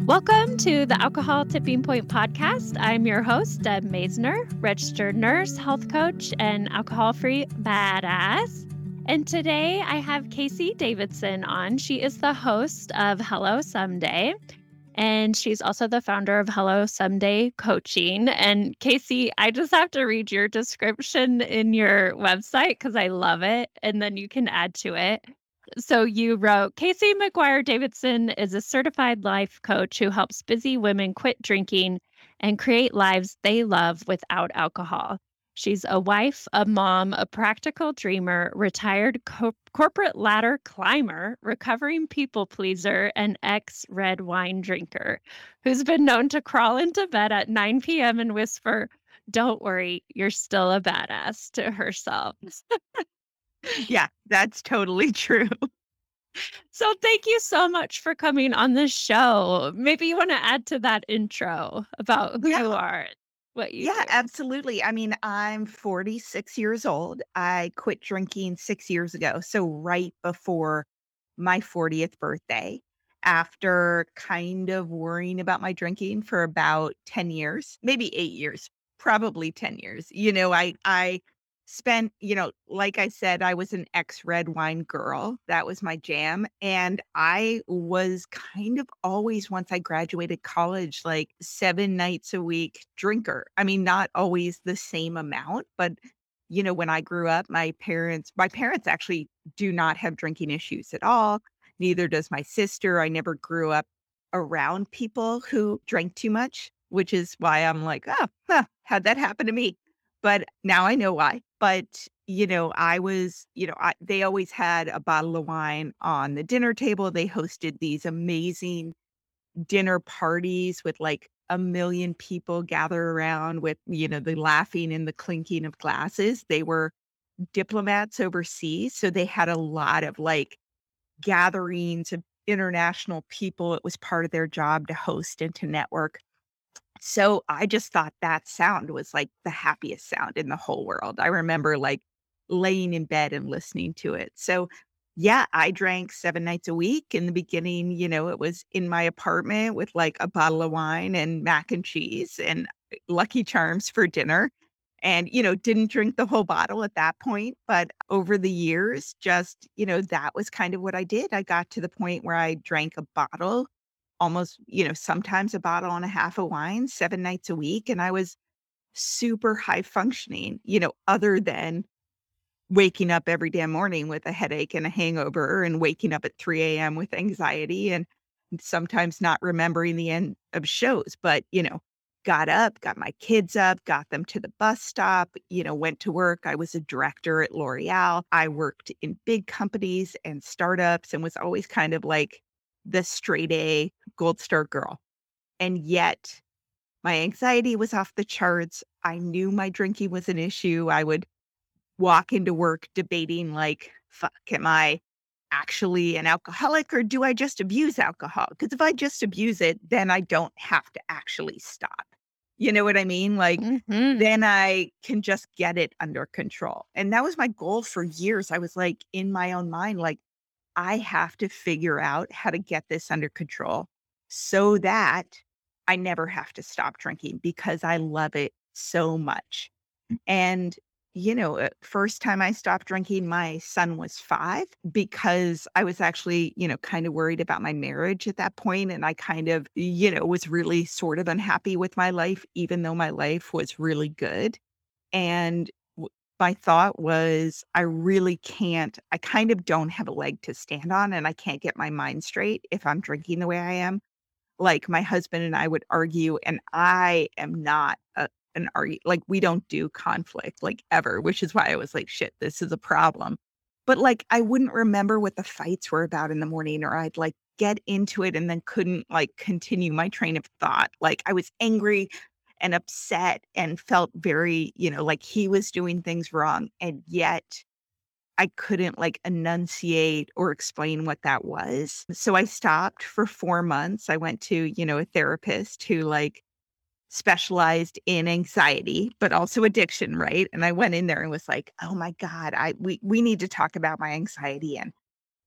Welcome to the Alcohol Tipping Point podcast. I'm your host, Deb Maisner, registered nurse, health coach, and alcohol-free badass. And today I have Casey Davidson on. She is the host of Hello Someday, and she's also the founder of Hello Someday Coaching. And Casey, I just have to read your description in your website because I love it, and then you can add to it. So you wrote, Casey McGuire Davidson is a certified life coach who helps busy women quit drinking and create lives they love without alcohol. She's a wife, a mom, a practical dreamer, retired corporate ladder climber, recovering people pleaser, and ex-red wine drinker who's been known to crawl into bed at 9 p.m. and whisper, "Don't worry, you're still a badass," to herself. Yeah, that's totally true. So thank you so much for coming on the show. Maybe you want to add to that intro about who you Yeah, are, what you do. absolutely. I mean, I'm 46 years old. I quit drinking 6 years ago, so right before my 40th birthday, after kind of worrying about my drinking for about 10 years, maybe 8 years, probably 10 years. I spent, like I said, I was an ex-red wine girl. That was my jam, and I was kind of always, once I graduated college, like 7 nights a week drinker. I mean, not always the same amount, but, when I grew up, my parents actually do not have drinking issues at all. Neither does my sister. I never grew up around people who drank too much, which is why I'm like, "Oh, huh, how'd that happen to me?" But now I know why. But, they always had a bottle of wine on the dinner table. They hosted these amazing dinner parties with like a million people gather around with, the laughing and the clinking of glasses. They were diplomats overseas, so they had a lot of like gatherings of international people. It was part of their job to host and to network. So I just thought that sound was like the happiest sound in the whole world. I remember like laying in bed and listening to it. So yeah, I drank 7 nights a week. In the beginning, it was in my apartment with like a bottle of wine and mac and cheese and Lucky Charms for dinner. And, didn't drink the whole bottle at that point. But over the years, just, that was kind of what I did. I got to the point where I drank a bottle, almost, sometimes a bottle and a half of wine 7 nights a week. And I was super high functioning, other than waking up every damn morning with a headache and a hangover and waking up at 3 a.m. with anxiety and sometimes not remembering the end of shows. But, got up, got my kids up, got them to the bus stop, went to work. I was a director at L'Oreal. I worked in big companies and startups and was always kind of like the straight A gold star girl. And yet my anxiety was off the charts. I knew my drinking was an issue. I would walk into work debating like, "Fuck, am I actually an alcoholic or do I just abuse alcohol? Because if I just abuse it, then I don't have to actually stop." You know what I mean? Like, Mhm. then I can just get it under control. And that was my goal for years. I was like, in my own mind, like, I have to figure out how to get this under control so that I never have to stop drinking because I love it so much. And, first time I stopped drinking, my son was 5 because I was actually, kind of worried about my marriage at that point, and I kind of, was really sort of unhappy with my life, even though my life was really good. And my thought was, I kind of don't have a leg to stand on, and I can't get my mind straight if I'm drinking the way I am. Like, my husband and I would argue, and I am not like, we don't do conflict, like, ever, which is why I was like, "Shit, this is a problem." But, like, I wouldn't remember what the fights were about in the morning, or I'd, like, get into it and then couldn't, like, continue my train of thought. Like, I was angry and upset and felt very, like he was doing things wrong, and yet I couldn't, like, enunciate or explain what that was. So I stopped for 4 months. I went to, a therapist who, like, specialized in anxiety, but also addiction, right? And I went in there and was like, "Oh my god, we need to talk about my anxiety and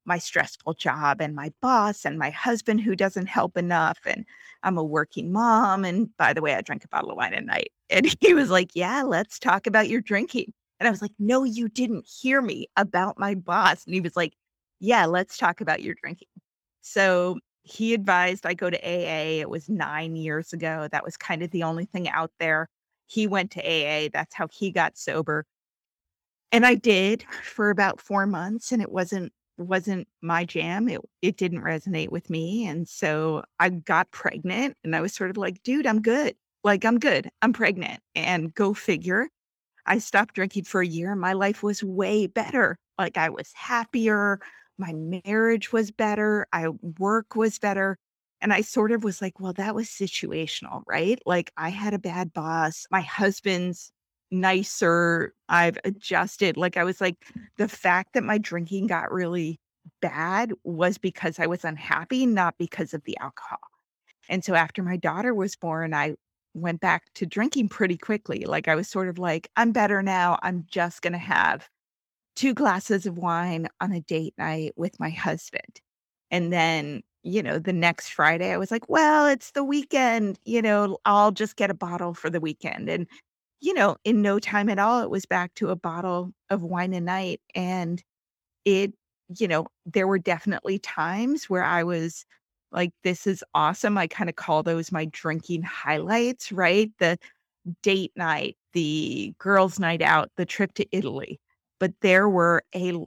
my stressful job and my boss and my husband who doesn't help enough. And I'm a working mom. And by the way, I drank a bottle of wine a night. And he was like, yeah, let's talk about your drinking. And I was like, no, you didn't hear me about my boss. And he was like, yeah, let's talk about your drinking. So he advised I go to AA. It was 9 years ago. That was kind of the only thing out there. He went to AA. That's how he got sober. And I did for about 4 months, and it wasn't my jam. It didn't resonate with me, and so I got pregnant, and I was sort of like, "Dude, I'm good. Like, I'm good. I'm pregnant." And go figure. I stopped drinking for a year, and my life was way better. Like, I was happier, my marriage was better, I work was better, and I sort of was like, "Well, that was situational," right? Like, I had a bad boss, my husband's nicer, I've adjusted, like, I was like, the fact that my drinking got really bad was because I was unhappy, not because of the alcohol. And so after my daughter was born, I went back to drinking pretty quickly. Like, I was sort of like, "I'm better now. I'm just gonna have 2 glasses of wine on a date night with my husband." And then, the next Friday, I was like, "Well, it's the weekend, I'll just get a bottle for the weekend." And, in no time at all, it was back to a bottle of wine a night. And it there were definitely times where I was like, "This is awesome." I kinda call those my drinking highlights, right? The date night, the girls' night out, the trip to Italy. But there were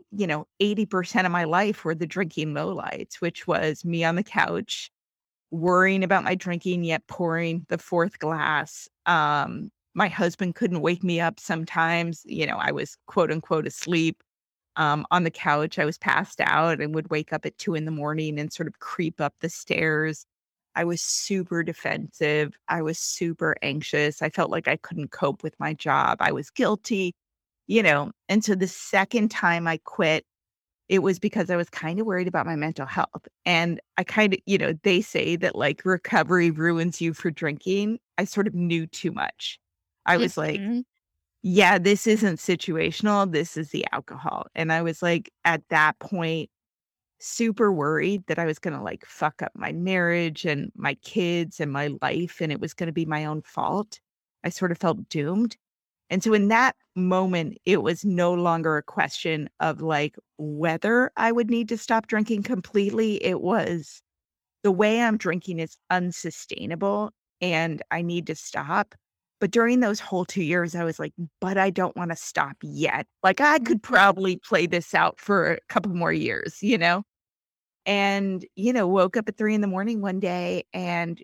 80% of my life were the drinking lowlights, which was me on the couch, worrying about my drinking, yet pouring the 4th glass. My husband couldn't wake me up sometimes, I was, quote, unquote, "asleep." On the couch. I was passed out and would wake up at 2 in the morning and sort of creep up the stairs. I was super defensive. I was super anxious. I felt like I couldn't cope with my job. I was guilty, and so the second time I quit, it was because I was kinda worried about my mental health. And I kinda they say that, like, recovery ruins you for drinking. I sort of knew too much. I was like, Mhm. yeah, this isn't situational, this is the alcohol. And I was, like, at that point, super worried that I was gonna, like, fuck up my marriage and my kids and my life, and it was gonna be my own fault. I sort of felt doomed. And so in that moment, it was no longer a question of, like, whether I would need to stop drinking completely. It was, the way I'm drinking is unsustainable and I need to stop. But during those whole 2 years, I was like, "But I don't wanna stop yet." Like, I could probably play this out for a couple more years, you know? And, woke up at 3 in the morning one day and,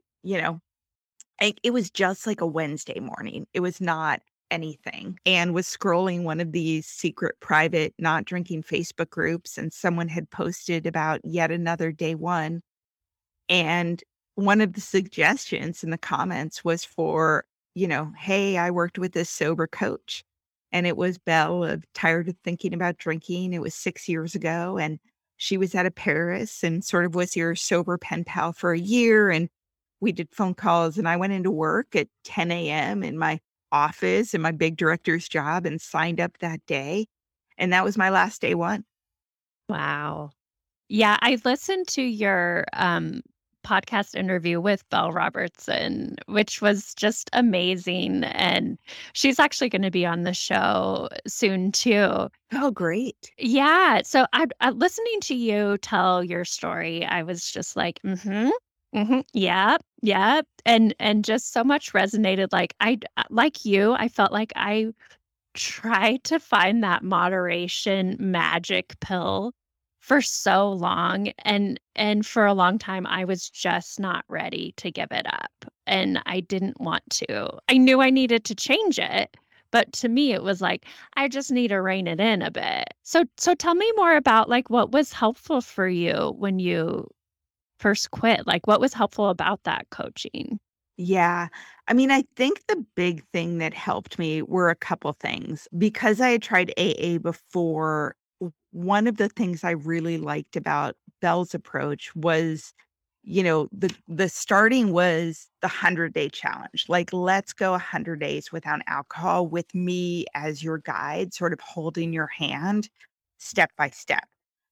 it was just like a Wednesday morning. It was not anything, and was scrolling one of these secret private not drinking Facebook groups, and someone had posted about yet another day one. And one of the suggestions in the comments was for, "Hey, I worked with this sober coach." And it was Belle of Tired of Thinking About Drinking. It was 6 years ago, and she was out of Paris and sort of was your sober pen pal for a year, and we did phone calls, and I went into work at 10 AM in my office in my big director's job and signed up that day, and that was my last day one. Wow. Yeah, I listened to your, podcast interview with Belle Robertson, which was just amazing, and she's actually gonna be on the show soon too. Oh, great. Yeah, so listening to you tell your story, I was just like, "Mhm, mhm, yep, yep," and just so much resonated, like, like you, I felt like I tried to find that moderation magic pill for so long, and for a long time, I was just not ready to give it up, and I didn't want to. I knew I needed to change it, but to me, it was like, I just need to rein it in a bit. So tell me more about, like, what was helpful for you when you first quit? Like, what was helpful about that coaching? Yeah. I mean, I think the big thing that helped me were a couple things. Because I had tried AA before, one of the things I really liked about Belle's approach was, the starting was the 100-day challenge. Like, let's go 100 days without alcohol with me as your guide, sort of holding your hand step by step.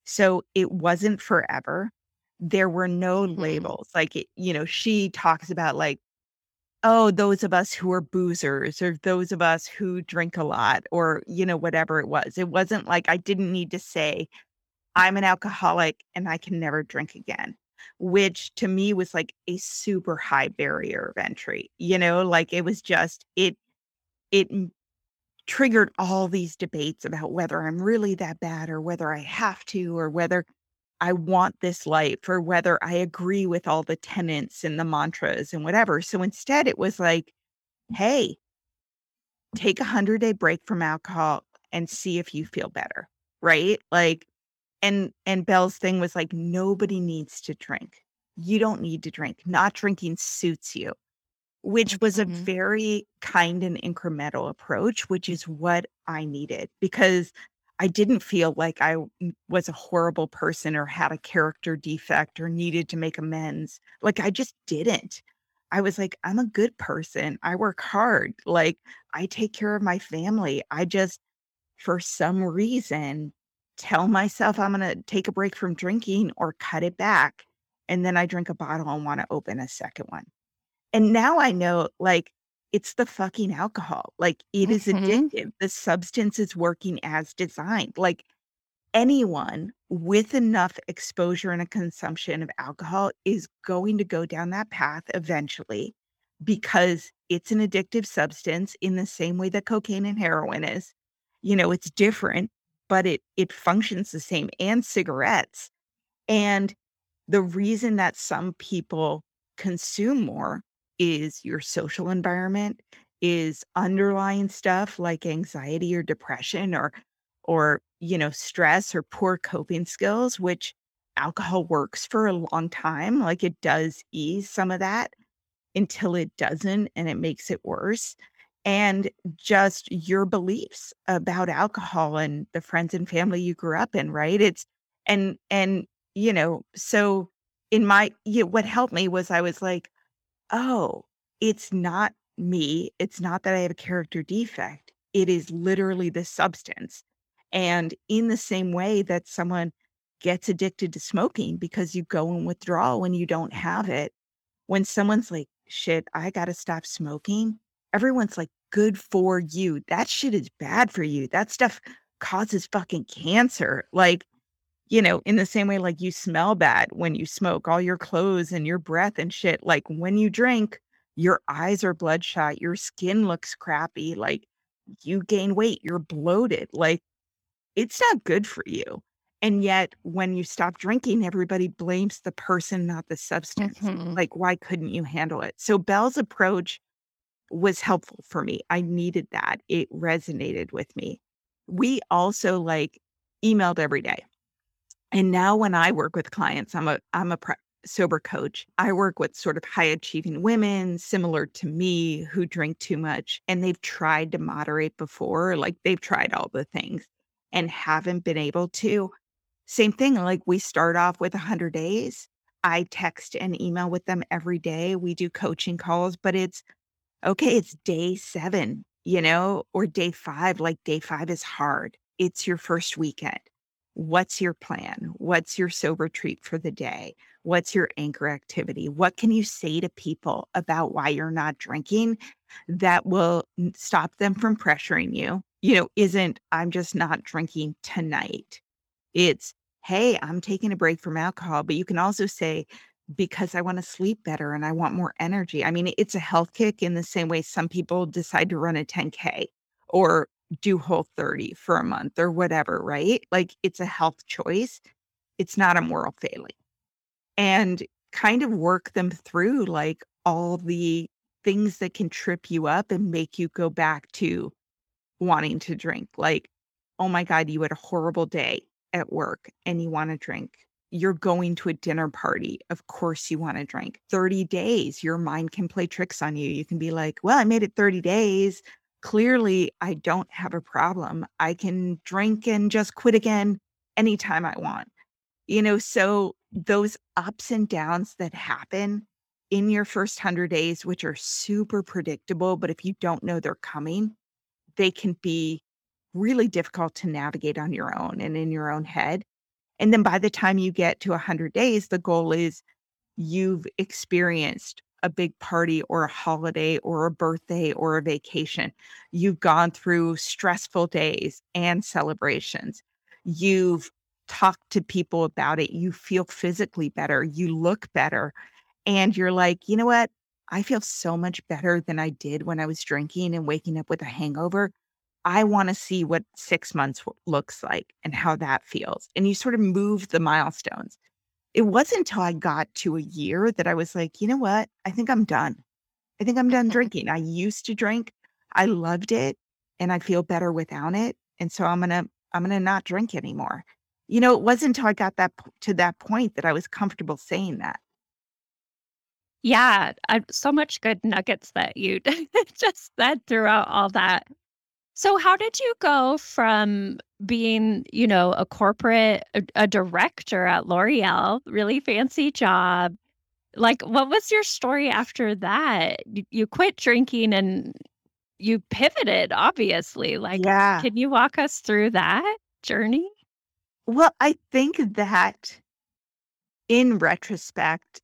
So it wasn't forever. There were no Mhm. labels. Like, she talks about like, oh, those of us who are boozers or those of us who drink a lot or, whatever it was. It wasn't like I didn't need to say, I'm an alcoholic and I can never drink again, which to me was like a super high barrier of entry. Like it was just, it triggered all these debates about whether I'm really that bad or whether I have to or whether I want this life or whether I agree with all the tenets and the mantras and whatever. So instead, it was like, hey, take a 100-day break from alcohol and see if you feel better. Right. Like, and Belle's thing was like, nobody needs to drink. You don't need to drink. Not drinking suits you. Which was a Mhm. very kind and incremental approach, which is what I needed because I didn't feel like was a horrible person or had a character defect or needed to make amends. Like, I just didn't. I was like, I'm a good person. I work hard. Like, I take care of my family. I just, for some reason, tell myself I'm going to take a break from drinking or cut it back. And then I drink a bottle and want to open a second one. And now I know, like, it's the fucking alcohol. Like, it is Mhm. addictive. The substance is working as designed. Like, anyone with enough exposure and a consumption of alcohol is going to go down that path eventually because it's an addictive substance in the same way that cocaine and heroin is. It's different, but it functions the same and cigarettes. And the reason that some people consume more is your social environment, is underlying stuff like anxiety or depression or stress or poor coping skills, which alcohol works for a long time. Like it does ease some of that until it doesn't and it makes it worse. And just your beliefs about alcohol and the friends and family you grew up in, right? So what helped me was I was like, oh, it's not me. It's not that I have a character defect. It is literally the substance. And in the same way that someone gets addicted to smoking because you go in withdrawal when you don't have it, when someone's like, "Shit, I gotta stop smoking," everyone's like, "Good for you. That shit is bad for you. That stuff causes fucking cancer." Like, in the same way, like, you smell bad when you smoke, all your clothes and your breath and shit. Like, when you drink, your eyes are bloodshot, your skin looks crappy, like, you gain weight, you're bloated. Like, it's not good for you. And yet, when you stop drinking, everybody blames the person, not the substance. Mhm. Like, why couldn't you handle it? So Belle's approach was helpful for me. I needed that. It resonated with me. We also like emailed every day. And now when I work with clients, I'm a sober coach. I work with sort of high achieving women similar to me who drink too much and they've tried to moderate before, like they've tried all the things and haven't been able to. Same thing, like we start off with 100 days. I text and email with them every day. We do coaching calls, but it's okay, it's day 7, or day 5. Like day 5 is hard. It's your first weekend. What's your plan? What's your sober treat for the day? What's your anchor activity? What can you say to people about why you're not drinking that will stop them from pressuring you? Isn't I'm just not drinking tonight. It's, "Hey, I'm taking a break from alcohol," but you can also say, "Because I wanna sleep better and I want more energy." I mean, it's a health kick in the same way some people decide to run a 10K or do Whole30 for a month or whatever, right? Like, it's a health choice. It's not a moral failing. And kind of work them through, like, all the things that can trip you up and make you go back to wanting to drink, like, "Oh my god, you had a horrible day at work and you wanna drink. You're going to a dinner party, of course you wanna drink. 30 days, your mind can play tricks on you. You can be like, "Well, I made it 30 days. Clearly, I don't have a problem. I can drink and just quit again anytime I want." So those ups and downs that happen in your first 100 days, which are super predictable, but if you don't know they're coming, they can be really difficult to navigate on your own and in your own head. And then by the time you get to 100 days, the goal is you've experienced a big party or a holiday or a birthday or a vacation. You've gone through stressful days and celebrations. You've talked to people about it. You feel physically better. You look better. And you're like, you know what? I feel so much better than I did when I was drinking and waking up with a hangover. I want to see what 6 months looks like and how that feels. And you sort of move the milestones. It wasn't until I got to a year that I was like, "You know what? I think I'm done. I think I'm done drinking. I used to drink. I loved it, and I feel better without it, and so I'm gonna not drink anymore." It wasn't until I got to that point that I was comfortable saying that. Yeah, so much good nuggets that you just said throughout all that. So how did you go from being, a corporate a director at L'Oreal, really fancy job? Like, what was your story after that? You quit drinking and you pivoted, obviously. Like, Yeah. can you walk us through that journey? Well, I think that in retrospect,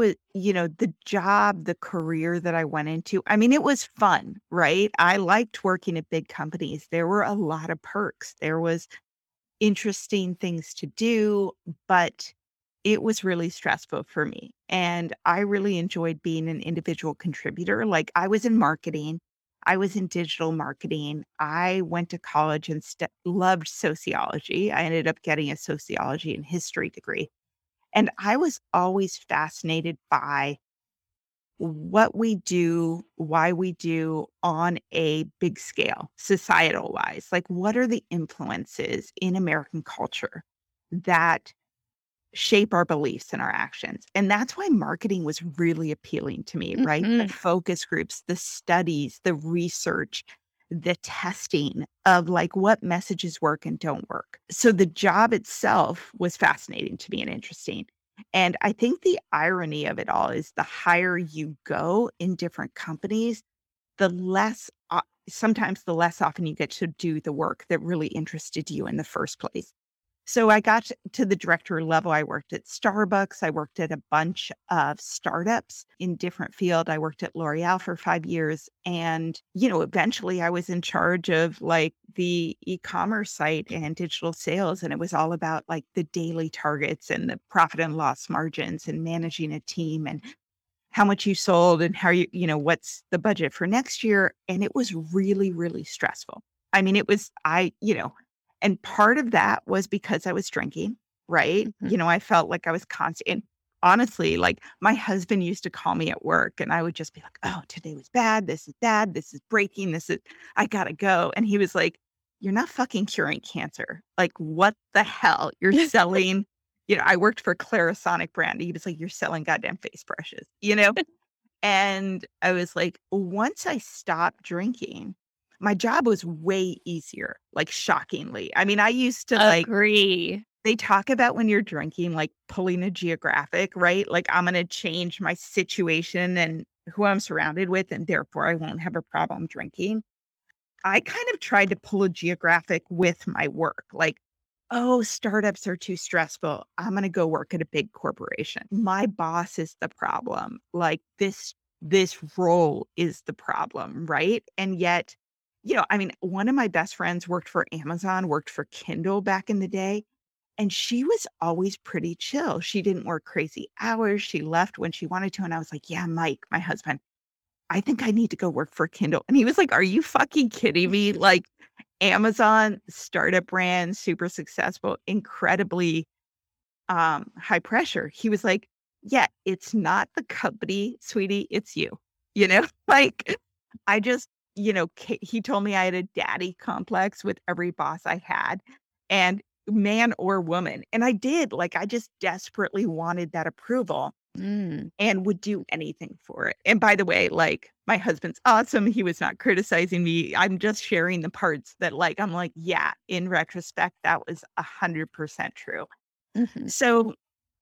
the job, the career that I went into, I mean, it was fun, right? I liked working at big companies. There were a lot of perks. There was interesting things to do, but it was really stressful for me. And I really enjoyed being an individual contributor. Like I was in marketing, I was in digital marketing. I went to college and loved sociology. I ended up getting a sociology and history degree. And I was always fascinated by what we do, why we do on a big scale, societal wise. Like, what are the influences in American culture that shape our beliefs and our actions? And that's why marketing was really appealing to me, right? The Mhm. focus groups, the studies, the research, the testing of like what messages work and don't work. So the job itself was fascinating to me and interesting. And I think the irony of it all is the higher you go in different companies, the less, sometimes the less often you get to do the work that really interested you in the first place. So I got to the director level. I worked at Starbucks. I worked at a bunch of startups in different field. I worked at L'Oreal for 5 years. And, eventually I was in charge of like the e-commerce site and digital sales. And it was all about like the daily targets and the profit and loss margins and managing a team and how much you sold and how what's the budget for next year. And it was really, really stressful. I mean, it was, and part of that was because I was drinking, right? Mhm. I felt like I was constant. And honestly, like my husband used to call me at work and I would just be like, oh, today was bad. This is bad. This is breaking. I gotta go. And he was like, you're not fucking curing cancer. Like, what the hell? You're selling, I worked for Clarisonic brand. He was like, you're selling goddamn face brushes? And I was like, once I stopped drinking, my job was way easier, like shockingly. I mean, I used to like, Agree. they talk about when you're drinking, like pulling a geographic, right? Like, I'm going to change my situation and who I'm surrounded with, and therefore I won't have a problem drinking. I kind of tried to pull a geographic with my work. Like, oh, startups are too stressful. I'm going to go work at a big corporation. My boss is the problem. Like this role is the problem, right? And yet, I mean, one of my best friends worked for Amazon, worked for Kindle back in the day, and she was always pretty chill. She didn't work crazy hours. She left when she wanted to. And I was like, yeah, Mike, my husband, I think I need to go work for Kindle. And he was like, are you fucking kidding me? Like Amazon, startup brand, super successful, incredibly high pressure. He was like, yeah, it's not the company, sweetie, it's you. Like I just, he told me I had a daddy complex with every boss I had and man or woman. And I did, like, I just desperately wanted that approval Mm. and would do anything for it. And by the way, like, my husband's awesome. He was not criticizing me. I'm just sharing the parts that, like, I'm like, yeah, in retrospect, that was 100% true. Mhm. So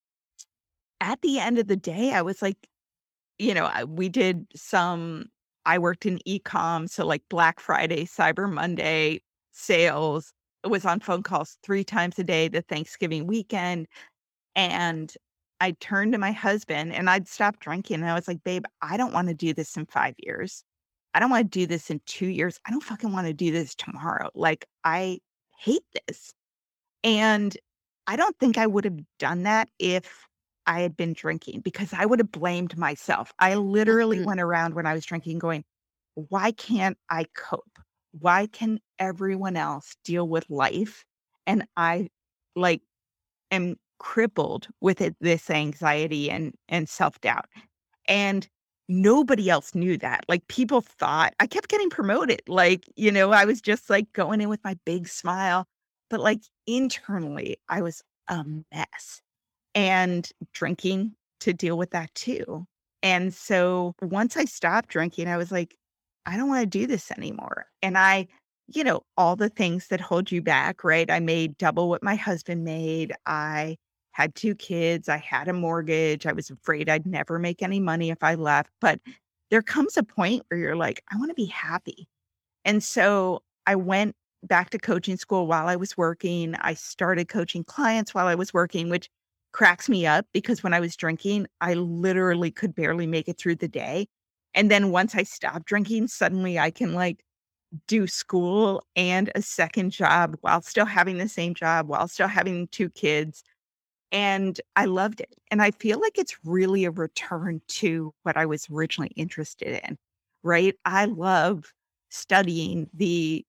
at the end of the day, I was like, we did I worked in e-com. So like Black Friday, Cyber Monday sales. was on phone calls 3 times a day the Thanksgiving weekend, and I turned to my husband and I'd stopped drinking, and I was like, "Babe, I don't wanna do this in 5 years. I don't wanna do this in 2 years. I don't fucking wanna do this tomorrow. Like, I hate this." And I don't think I would have done that if I had been drinking because I would have blamed myself. I literally Mhm. went around when I was drinking going, "Why can't I cope? Why can everyone else deal with life and I, like, am crippled with this anxiety and self-doubt?" And nobody else knew that. Like, people thought I kept getting promoted. Like, I was just, like, going in with my big smile, but, like, internally, I was a mess and drinking to deal with that too. And so once I stopped drinking, I was like, I don't want to do this anymore. And all the things that hold you back, right? I made double what my husband made. I had 2 kids. I had a mortgage. I was afraid I'd never make any money if I left. But there comes a point where you're like, I want to be happy. And so I went back to coaching school while I was working. I started coaching clients while I was working, which cracks me up because when I was drinking, I literally could barely make it through the day. And then once I stopped drinking, suddenly I can like do school and a second job while still having the same job, while still having 2 kids. And I loved it. And I feel like it's really a return to what I was originally interested in, right? I love studying the,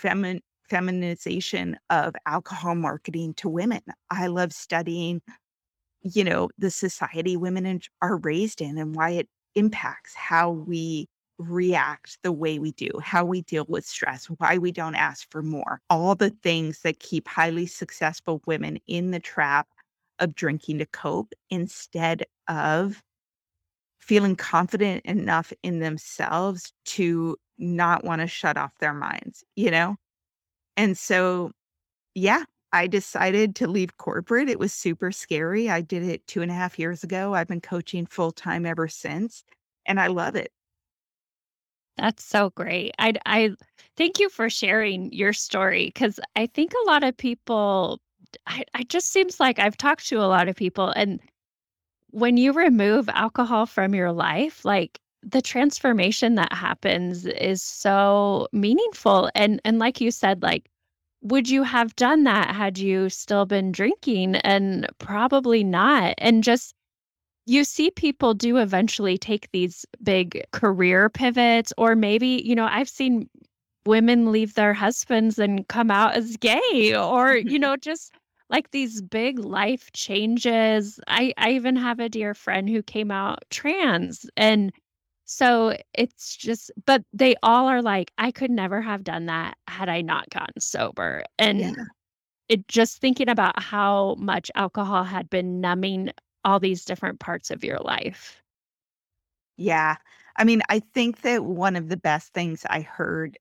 feminization of alcohol marketing to women. I love studying, the society are raised in and why it impacts how we react the way we do, how we deal with stress, why we don't ask for more, all the things that keep highly successful women in the trap of drinking to cope instead of feeling confident enough in themselves to not want to shut off their minds? And so, yeah, I decided to leave corporate. It was super scary. I did it 2.5 years ago. I've been coaching full time ever since, and I love it. That's so great. I thank you for sharing your story because I think a lot of people I just seems like I've talked to a lot of people, and when you remove alcohol from your life, like, the transformation that happens is so meaningful, and like you said, like, would you have done that had you still been drinking? And probably not, and just you see people do eventually take these big career pivots, or maybe, I've seen women leave their husbands and come out as gay, or, just like these big life changes. I even have a dear friend who came out trans. And so it's just, but they all are like, I could never have done that had I not gotten sober. Yeah. And it just thinking about how much alcohol had been numbing all these different parts of your life. Yeah. I mean, I think that one of the best things I heard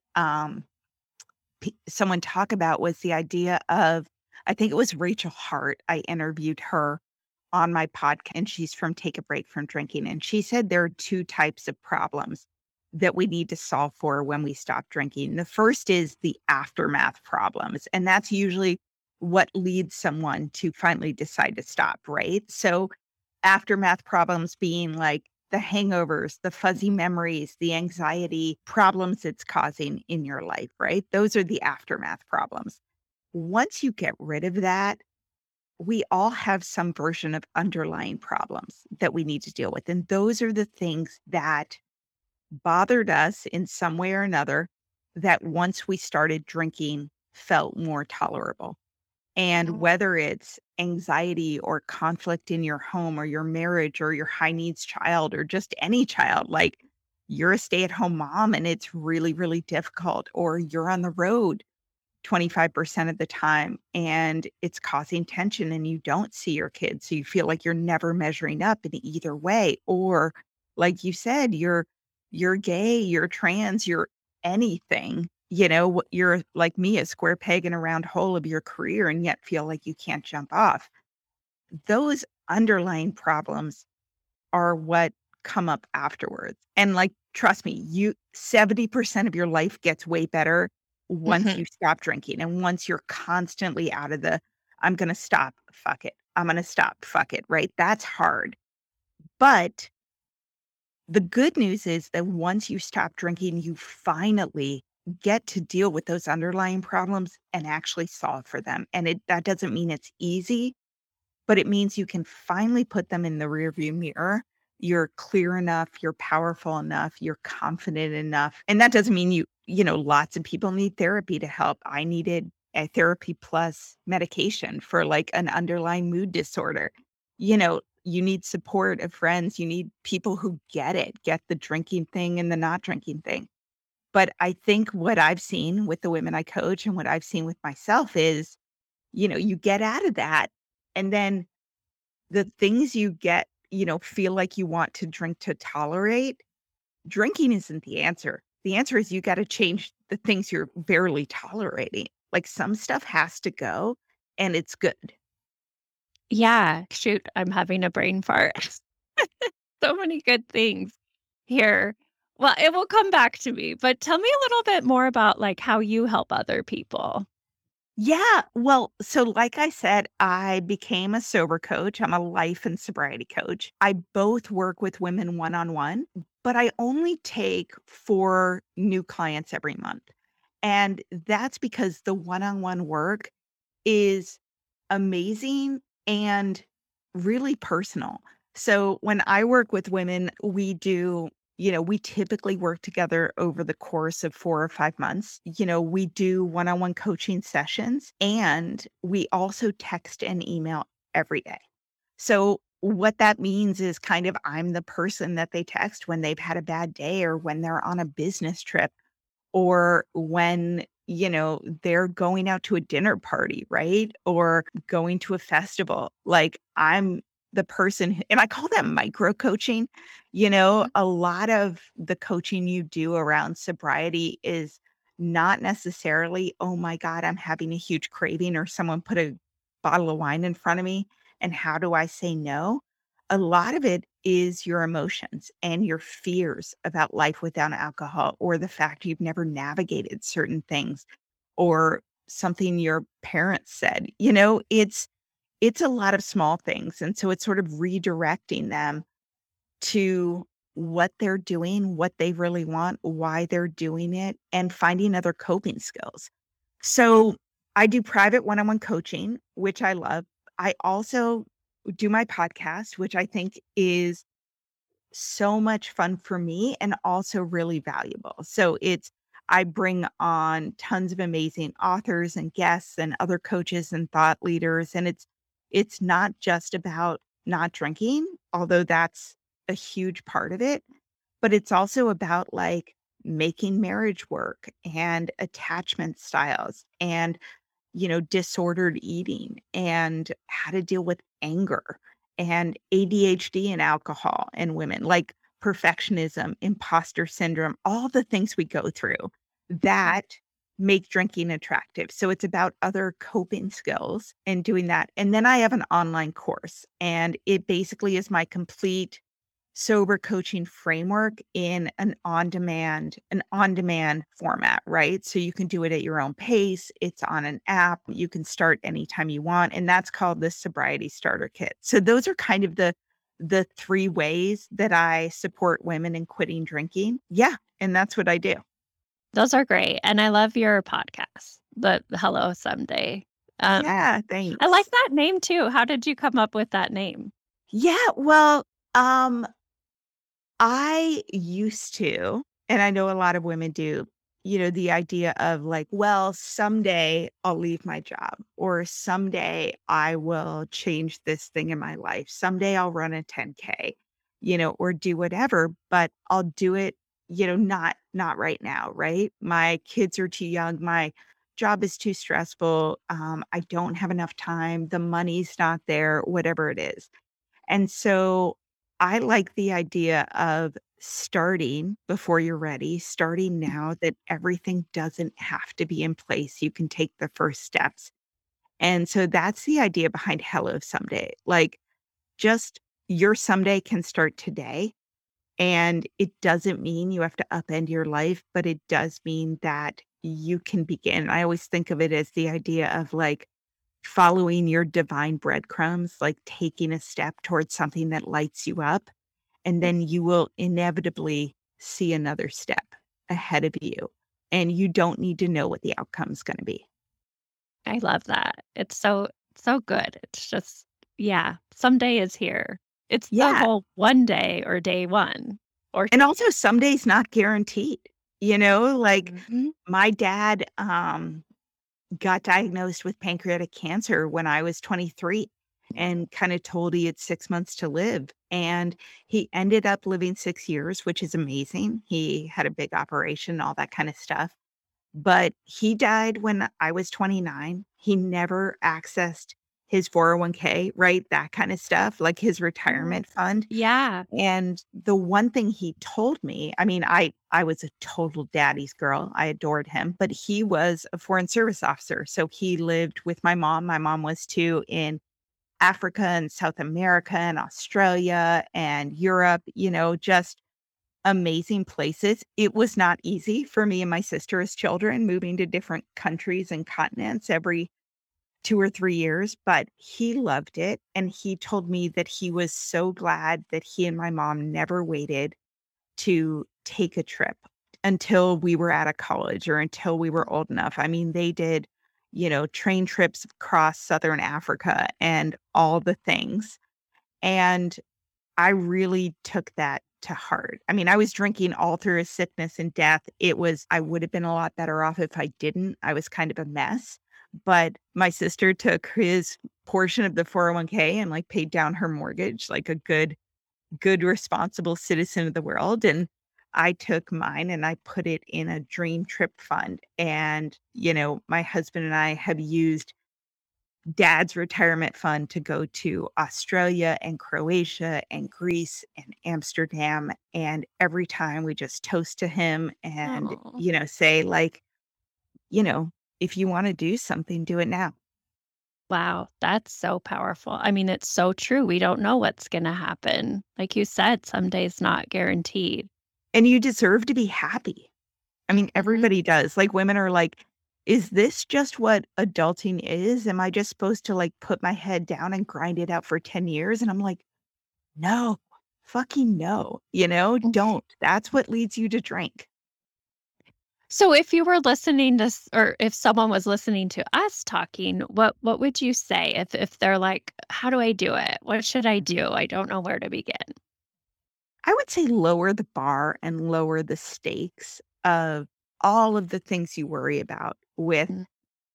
someone talk about was the idea of, I think it was Rachel Hart. I interviewed her on my podcast, and she's from Take a Break from Drinking. And she said there are 2 types of problems that we need to solve for when we stop drinking. The first is the aftermath problems. And that's usually what leads someone to finally decide to stop, right? So, aftermath problems being like the hangovers, the fuzzy memories, the anxiety problems it's causing in your life, right? Those are the aftermath problems. Once you get rid of that, we all have some version of underlying problems that we need to deal with. And those are the things that bothered us in some way or another that once we started drinking felt more tolerable. And whether it's anxiety or conflict in your home or your marriage or your high needs child or just any child, like you're a stay at home mom and it's really, really difficult, or you're on the road 25% of the time and it's causing tension and you don't see your kids. So you feel like you're never measuring up in either way. Or like you said, you're gay, you're trans, you're anything. You're like me, a square peg in a round hole of your career and yet feel like you can't jump off. Those underlying problems are what come up afterwards. And like, trust me, you 70% of your life gets way better once Mhm. you stop drinking and once you're constantly out of the, I'm going to stop, fuck it. I'm going to stop, fuck it, right? That's hard. But the good news is that once you stop drinking, you finally get to deal with those underlying problems and actually solve for them. And that doesn't mean it's easy, but it means you can finally put them in the rearview mirror. You're clear enough, you're powerful enough, you're confident enough. And that doesn't mean lots of people need therapy to help. I needed a therapy plus medication for like an underlying mood disorder. You need support of friends, you need people who get the drinking thing and the not drinking thing. But I think what I've seen with the women I coach and what I've seen with myself is, you get out of that and then the things you feel like you want to drink to tolerate, drinking isn't the answer. The answer is you gotta change the things you're barely tolerating. Like, some stuff has to go, and it's good. Yeah, shoot, I'm having a brain fart. So many good things here. Well, it will come back to me, but tell me a little bit more about, like, how you help other people. Yeah, well, so like I said, I became a sober coach. I'm a life and sobriety coach. I both work with women one-on-one, but I only take 4 new clients every month. And that's because the one-on-one work is amazing and really personal. So when I work with women, we typically work together over the course of 4 or 5 months. We do one-on-one coaching sessions and we also text and email every day. So what that means is kind of I'm the person that they text when they've had a bad day or when they're on a business trip or when, they're going out to a dinner party, right? Or going to a festival. Like, I'm the person and I call that micro coaching. Mhm. A lot of the coaching you do around sobriety is not necessarily, "Oh my god, I'm having a huge craving," or someone put a bottle of wine in front of me, and how do I say no? A lot of it is your emotions and your fears about life without alcohol, or the fact you've never navigated certain things, or something your parents said. It's a lot of small things, and so it's sort of redirecting them to what they're doing, what they really want, why they're doing it, and finding other coping skills. So, I do private one-on-one coaching, which I love. I also do my podcast, which I think is so much fun for me and also really valuable. So I bring on tons of amazing authors and guests and other coaches and thought leaders, and it's not just about not drinking, although that's a huge part of it, but it's also about like making marriage work and attachment styles and disordered eating and how to deal with anger and ADHD and alcohol and women, like perfectionism, imposter syndrome, all the things we go through that make drinking attractive. So it's about other coping skills and doing that. And then I have an online course, and it basically is my complete sober coaching framework in an on-demand format, right? So you can do it at your own pace. It's on an app. You can start anytime you want, and that's called the Sobriety Starter Kit. So those are kind of the 3 ways that I support women in quitting drinking. Yeah, and that's what I do. Those are great, and I love your podcast, the Hello Someday. Um, Yeah, I like thanks. that name too. How did you come up with that name? Yeah, well, I used to, and I know a lot of women do, the idea of like, well, someday I'll leave my job, or someday I will change this thing in my life. Someday I'll run a 10K, or do whatever, but I'll do it, not right now, right? My kids are too young. My job is too stressful. I don't have enough time. The money's not there, whatever it is. And so I like the idea of starting before you're ready, starting now that everything doesn't have to be in place. You can take the first steps. And so that's the idea behind Hello Someday. Like, just your someday can start today. And it doesn't mean you have to upend your life, but it does mean that you can begin. I always think of it as the idea of like following your divine breadcrumbs, like taking a step towards something that lights you up, and then you will inevitably see another step ahead of you. And you don't need to know what the outcome's going to be. I love that. It's so good. It's just yeah, someday is here. It's the Yeah. whole one day or day 1 or And also some days not guaranteed, like Mhm. my dad, got diagnosed with pancreatic cancer when I was 23 and kinda told he had 6 months to live, and he ended up living 6 years, which is amazing. He had a big operation, all that kinda stuff, but he died when I was 29. He never accessed his 401k, right? That kinda stuff, like his Oh. retirement fund, Yeah. and the one thing he told me, I mean, I was a total daddy's girl. I adored him, but he was a foreign service officer. So he lived with my mom. My mom was too in Africa and South America and Australia and Europe, just amazing places. It was not easy for me and my sister as children moving to different countries and continents every 2 or 3 years, but he loved it, and he told me that he was so glad that he and my mom never waited to take a trip until we were out of college or until we were old enough. I mean, they did, train trips across Southern Africa and all the things, and I really took that to heart. I mean, I was drinking all through his sickness and death. I would have been a lot better off if I didn't. I was kind of a mess. But my sister took his portion of the 401k and like paid down her mortgage like a good, responsible citizen of the world. And I took mine and I put it in a dream trip fund. And, my husband and I have used dad's retirement fund to go to Australia and Croatia and Greece and Amsterdam. And every time we just toast to him and, Oh, say, like, you know, if you want to do something, do it now. wow, that's so powerful. I mean, it's so true. We don't know what's gonna happen. Like you said, some days not guaranteed. And you deserve to be happy. I mean, Mhm. everybody does. Like, women are like, is this just what adulting is? Am I just supposed to like put my head down and grind it out for 10 years? And I'm like, no, fucking no, don't. That's what leads you to drink. So if you were listening to or if someone was listening to us talking, what would you say if they're like, "How do I do it? What should I do? I don't know where to begin." I would say lower the bar and lower the stakes of all of the things you worry about with, Mm,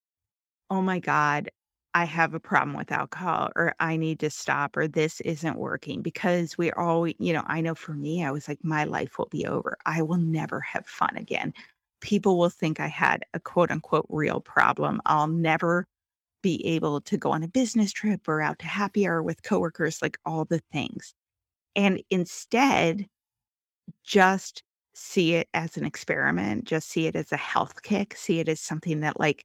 "Oh my god, I have a problem with alcohol," or "I need to stop," or "This isn't working," because we always I know for me, I was like, "My life will be over. I will never have fun again. People will think I had a quote unquote real problem. I'll never be able to go on a business trip or out to happy hour with coworkers," like all the things. And instead, just see it as an experiment, just see it as a health kick, see it as something that, like,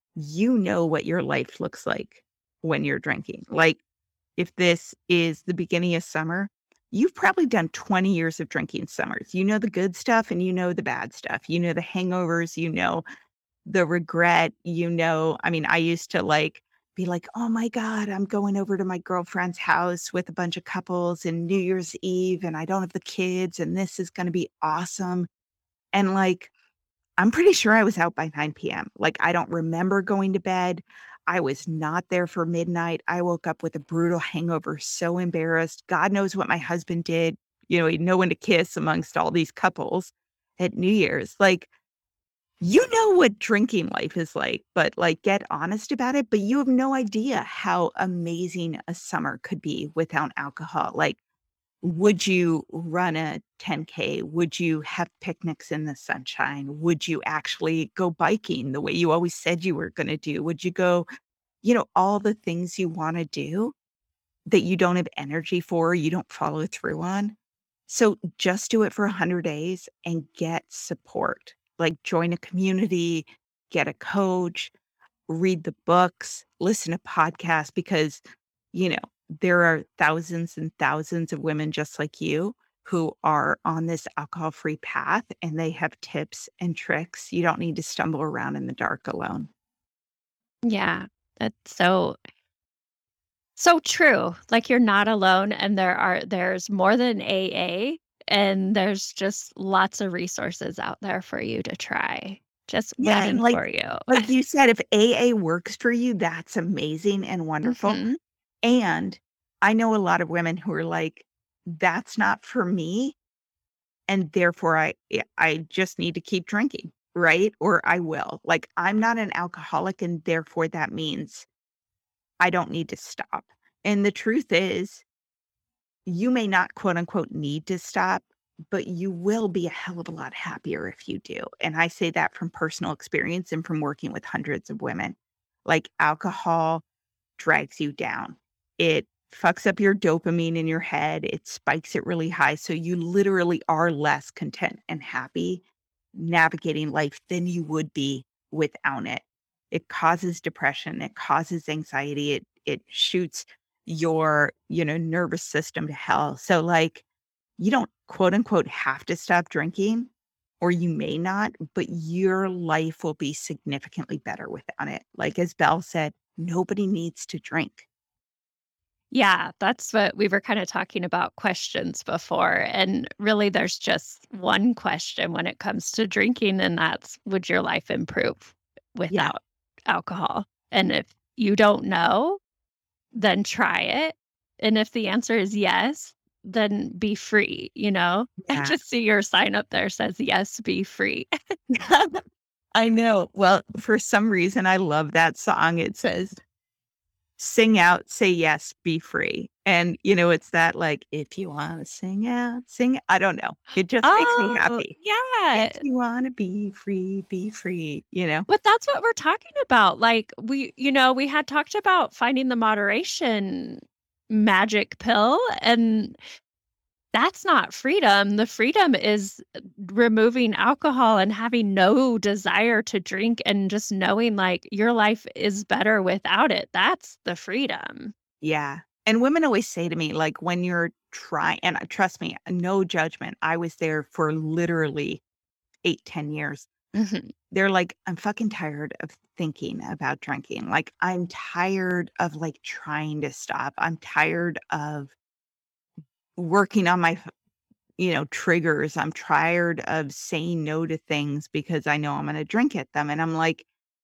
what your life looks like when you're drinking. Like, if this is the beginning of summer, you've probably done 20 years of drinking summers. You know the good stuff and you know the bad stuff. You know the hangovers, the regret, I mean, I used to, like, be like, "Oh my god, I'm going over to my girlfriend's house with a bunch of couples and New Year's Eve, and I don't have the kids, and this is gonna be awesome." And, like, I'm pretty sure I was out by 9 PM. Like, I don't remember going to bed. I was not there for midnight. I woke up with a brutal hangover, so embarrassed. God knows what my husband did. He had no one to kiss amongst all these couples at New Year's. Like, you know what drinking life is like, but, like, get honest about it, but you have no idea how amazing a summer could be without alcohol. Like, would you run a 10K? Would you have picnics in the sunshine? Would you actually go biking the way you always said you were gonna do? Would you go all the things you wanna do that you don't have energy for, you don't follow through on? So just do it for 100 days and get support. Like, join a community, get a coach, read the books, listen to podcasts because, you know, there are thousands and thousands of women just like you who are on this alcohol-free path, and they have tips and tricks. You don't need to stumble around in the dark alone. Yeah. That's so true. Like you're not alone and there's more than AA and there's just lots of resources out there for you to try. Just Yeah, and waiting for you. like you said, if AA works for you, that's amazing and wonderful. Mhm. And I know a lot of women who are like, "That's not for me, and therefore I just need to keep drinking," right? Or I will. Like, I'm not an alcoholic, and therefore that means I don't need to stop. And the truth is, you may not, quote, unquote, "need to stop," but you will be a hell of a lot happier if you do. And I say that from personal experience and from working with hundreds of women. Like, alcohol drags you down. It fucks up your dopamine in your head. It spikes it really high. So you literally are less content and happy navigating life than you would be without it. It causes depression. It causes anxiety. It shoots your, nervous system to hell. So like you don't quote unquote have to stop drinking, or you may not, but your life will be significantly better without it. Like as Belle said, nobody needs to drink. Yeah, that's what we were kinda talking about questions before, and really there's just one question when it comes to drinking, and that's, would your life improve Yeah. without alcohol? And if you don't know, then try it, and if the answer is yes, then be free, you know? I Yeah. just see your sign up there says, "Yes, be free." I know. Well, for some reason, I love that song. It says, "Sing out, say yes, be free." And, it's that like, if you wanna sing out, sing I don't know. It just makes me Oh, happy. If yeah. you wanna be free, you know? But that's what we're talking about. Like, we had talked about finding the moderation magic pill, and that's not freedom. The freedom is removing alcohol and having no desire to drink and just knowing like your life is better without it. That's the freedom. Yeah. And women always say to me, like, when you're trying and trust me, no judgment. I was there for literally 8, 10 years. Mhm. They're like, "I'm fucking tired of thinking about drinking." Like, I'm tired of, like, trying to stop. I'm tired of working on my triggers. I'm tired of saying no to things because I know I'm gonna drink at them. And I'm like,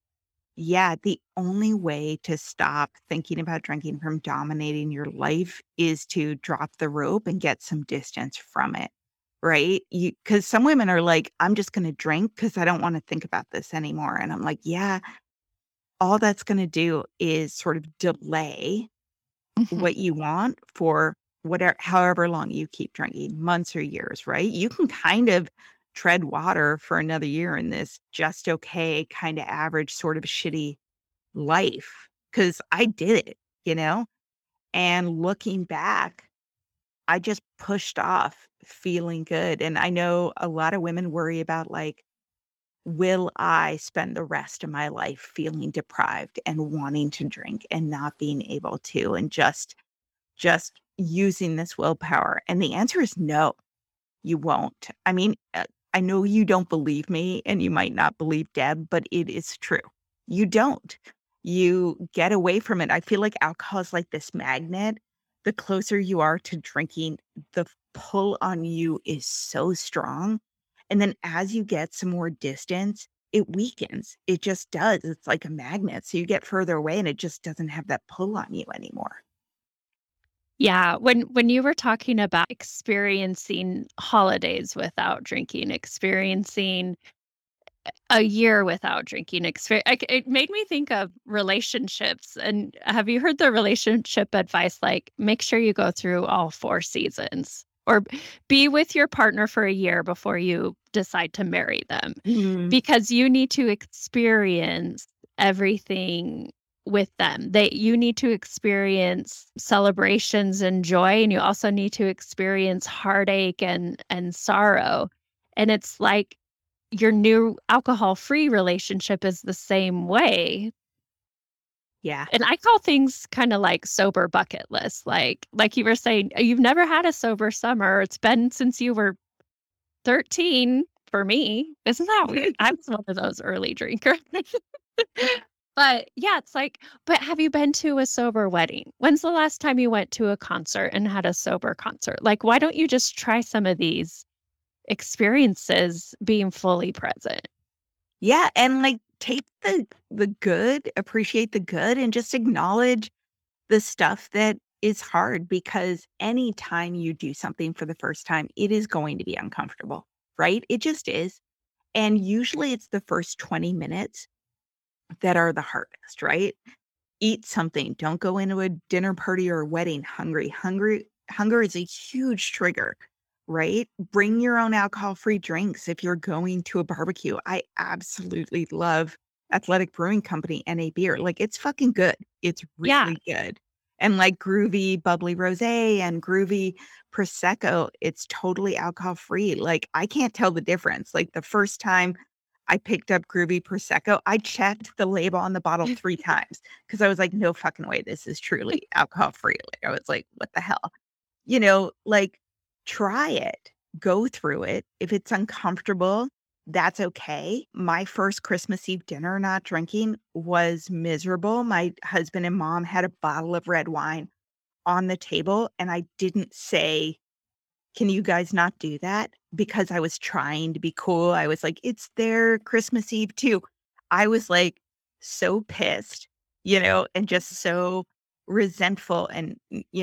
yeah, the only way to stop thinking about drinking from dominating your life is to drop the rope and get some distance from it. Right? Because some women are like, I'm just going to drink because I don't want to think about this anymore. And I'm like, yeah, all that's going to do is sort of delay Mhm. what you want for whatever, however long you keep drinking, months or years, right? You can kind of tread water for another year in this just okay, kind of average, sort of shitty life, because I did it, you know? And looking back, I just pushed off feeling good. And I know a lot of women worry about like, will I spend the rest of my life feeling deprived and wanting to drink and not being able to and just using this willpower? And the answer is no, you won't. I mean, I know you don't believe me and you might not believe Deb, but it is true. You don't. You get away from it. I feel like alcohol is like this magnet. The closer you are to drinking, the pull on you is so strong. And then as you get some more distance, it weakens. It just does. It's like a magnet. So you get further away and it just doesn't have that pull on you anymore. Yeah, when you were talking about experiencing holidays without drinking, experiencing a year without drinking it made me think of relationships, and have you heard the relationship advice, like, make sure you go through all 4 seasons, or be with your partner for a year before you decide to marry them, Mhm. because you need to experience everything with them. You need to experience celebrations and joy, and you also need to experience heartache and sorrow, and it's like your new alcohol-free relationship is the same way. Yeah. And I call things kind of like sober bucket lists. Like you were saying, you've never had a sober summer. It's been since you were 13 for me. Isn't that weird? I was one of those early drinkers. But yeah, it's like, but have you been to a sober wedding? When's the last time you went to a concert and had a sober concert? Like, why don't you just try some of these experiences being fully present? Yeah, and, like, take the good, appreciate the good, and just acknowledge the stuff that is hard because anytime you do something for the first time, it is going to be uncomfortable, right? It just is. And usually it's the first 20 minutes that are the hardest, right? Eat something. Don't go into a dinner party or a wedding hungry. Hunger is a huge trigger, right? Bring your own alcohol-free drinks if you're going to a barbecue. I absolutely love Athletic Brewing Company NA beer. Like, it's fucking good. It's Yeah. really good. And like groovy bubbly rosé and groovy prosecco, it's totally alcohol-free. Like, I can't tell the difference. Like, the first time I picked up groovy prosecco, I checked the label on the bottle 3 times because I was like, "No fucking way, this is truly alcohol-free." Like, I was like, "What the hell?" Like, try it, go through it. If it's uncomfortable, that's okay. My first Christmas Eve dinner not drinking was miserable. My husband and mom had a bottle of red wine on the table, and I didn't say, "Can you guys not do that?" Because I was trying to be cool. I was like, "It's their Christmas Eve too." I was, like, so pissed, and just so resentful, and,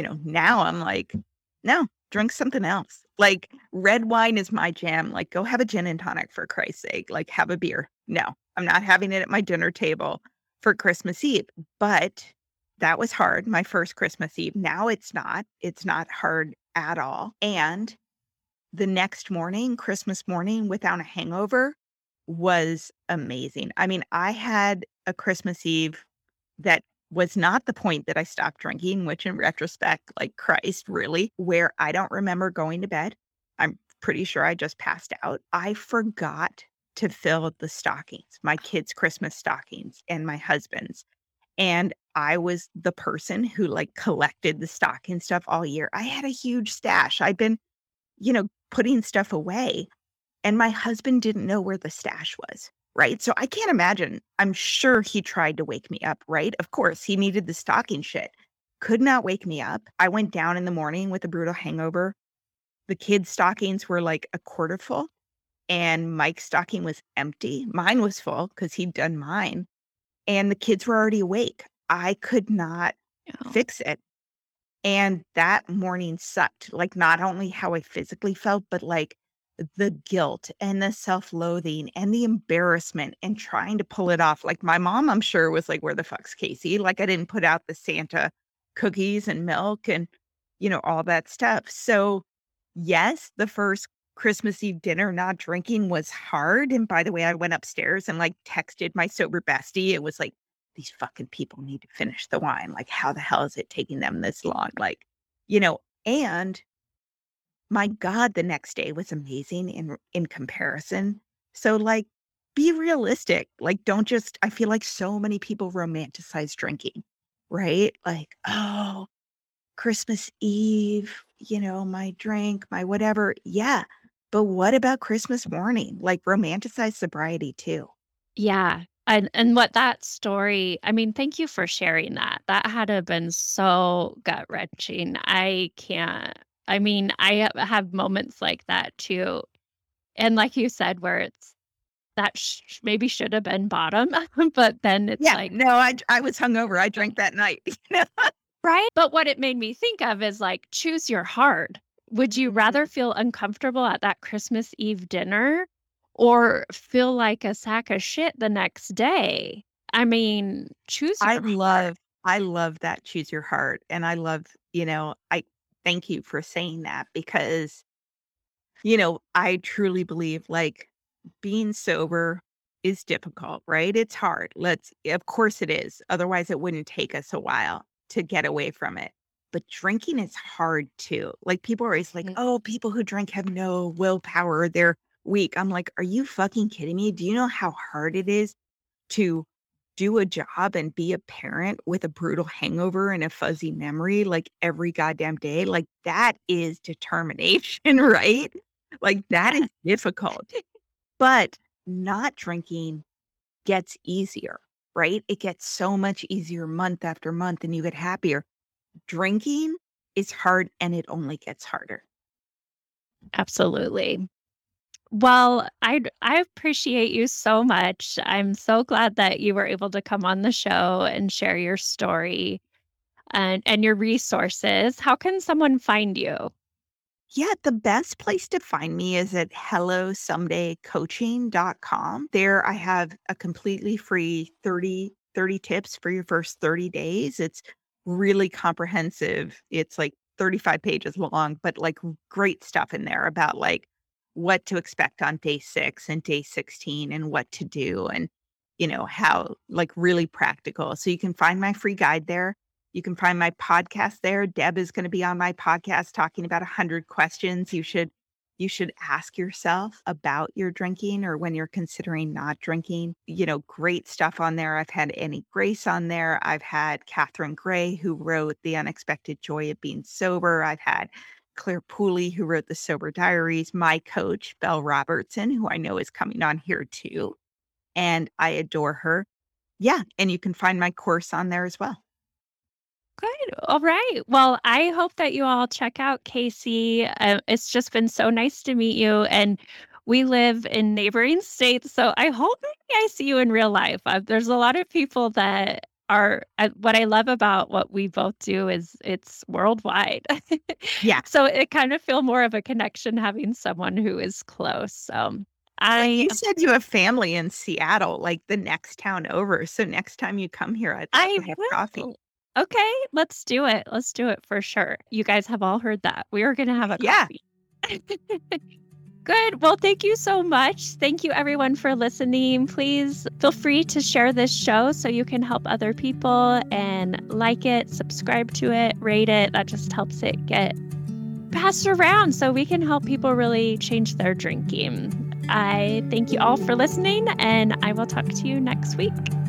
now I'm like, "No, drink something else." Like, red wine is my jam, like, go have a gin and tonic for Christ's sake, like, have a beer. No, I'm not having it at my dinner table for Christmas Eve, but that was hard, my first Christmas Eve. Now it's not hard at all, and the next morning, Christmas morning, without a hangover was amazing. I mean, I had a Christmas Eve that was not the point that I stopped drinking, which in retrospect, like, Christ, really, where I don't remember going to bed. I'm pretty sure I just passed out. I forgot to fill the stockings, my kids' Christmas stockings and my husband's. And I was the person who, like, collected the stocking stuff all year. I had a huge stash. I'd been, putting stuff away, and my husband didn't know where the stash was, right? So I can't imagine. I'm sure he tried to wake me up, right? Of course, he needed the stocking shit. Could not wake me up. I went down in the morning with a brutal hangover. The kids' stockings were like a quarter full, and Mike's stocking was empty. Mine was full because 'cause he'd done mine, and the kids were already awake. I could not Yeah. fix it. And that morning sucked, like, not only how I physically felt, but, like, the guilt and the self-loathing and the embarrassment and trying to pull it off. Like, my mom, I'm sure, was like, "Where the fuck's Casey?" Like, I didn't put out the Santa cookies and milk and, all that stuff. So, yes, the first Christmas Eve dinner not drinking was hard, and by the way, I went upstairs and, like, texted my sober bestie. It was like, "These fucking people need to finish the wine, like, how the hell is it taking them this long?" Like, and my god, the next day was amazing in comparison. So, like, be realistic, like, don't just I feel like so many people romanticize drinking, right? Like, "Oh, Christmas Eve, my drink, my whatever." Yeah, but what about Christmas morning? Like, romanticize sobriety too. Yeah. And what that story, I mean, thank you for sharing that. That had to have been so gut-wrenching. I can't, I mean, have moments like that too. And like you said, where it's that maybe should have been bottom, but then it's Yeah, like, no, I was hungover, I drank that night, right? But what it made me think of is like, choose your heart. Would you rather Mhm. feel uncomfortable at that Christmas Eve dinner or feel like a sack of shit the next day? I mean, choose I your heart. love I love that choose your heart, and I love, I thank you for saying that because, I truly believe, like, being sober is difficult, right? It's hard. Of course it is. Otherwise, it wouldn't take us a while to get away from it. But drinking is hard too. Like, people are always like, Mm. "Oh, people who drink have no willpower. They're weak." I'm like, "Are you fucking kidding me? Do you know how hard it is to do a job and be a parent with a brutal hangover and a fuzzy memory like every goddamn day, like that is determination, right? Like that Yeah. is difficult. But not drinking gets easier, right? It gets so much easier month after month and you get happier. Drinking is hard and it only gets harder. Absolutely. Well, I appreciate you so much. I'm so glad that you were able to come on the show and share your story and your resources. How can someone find you? Yeah, the best place to find me is at hellosomeday.coaching.com. There I have a completely free 30 tips for your first 30 days. It's really comprehensive. It's like 35 pages long, but like great stuff in there about like what to expect on day 6 and day 16 and what to do and how like really practical. So you can find my free guide there. You can find my podcast there. Deb is gonna be on my podcast talking about 100 questions you should ask yourself about your drinking or when you're considering not drinking. Great stuff on there. I've had Annie Grace on there. I've had Catherine Gray, who wrote The Unexpected Joy of Being Sober. I've had Claire Pooley, who wrote The Sober Diaries, my coach, Belle Robertson, who I know is coming on here too, and I adore her. Yeah, and you can find my course on there as well. Good. All right. Well, I hope that you all check out Casey. It's just been so nice to meet you. And we live in neighboring states. So I hope maybe I see you in real life. There's a lot of people that are, what I love about what we both do is it's worldwide. Yeah. So it kind of feel more of a connection having someone who is close. So Well, I, you said you have family in Seattle, like the next town over. So next time you come here, I'd love I to have coffee. will. Okay, let's do it. Let's do it for sure. You guys have all heard that. We are going to have a Yeah. coffee. Good. Well, thank you so much. Thank you, everyone, for listening. Please feel free to share this show so you can help other people and like it, subscribe to it, rate it. That just helps it get passed around so we can help people really change their drinking. I thank you all for listening, and I will talk to you next week.